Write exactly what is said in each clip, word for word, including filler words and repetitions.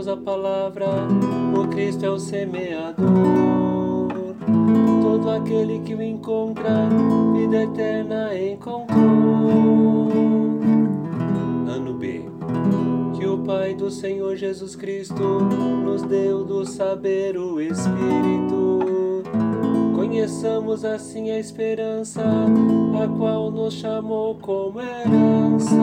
Deus a palavra, o Cristo é o semeador. Todo aquele que o encontra, vida eterna encontrou. Ano B. Que o Pai do Senhor Jesus Cristo nos deu do saber o Espírito. Conheçamos assim a esperança, a qual nos chamou como herança.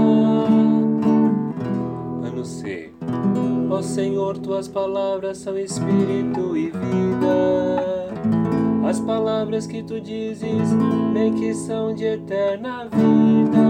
Ano C. Ó Senhor, tuas palavras são Espírito e vida. As palavras que tu dizes, bem que são de eterna vida.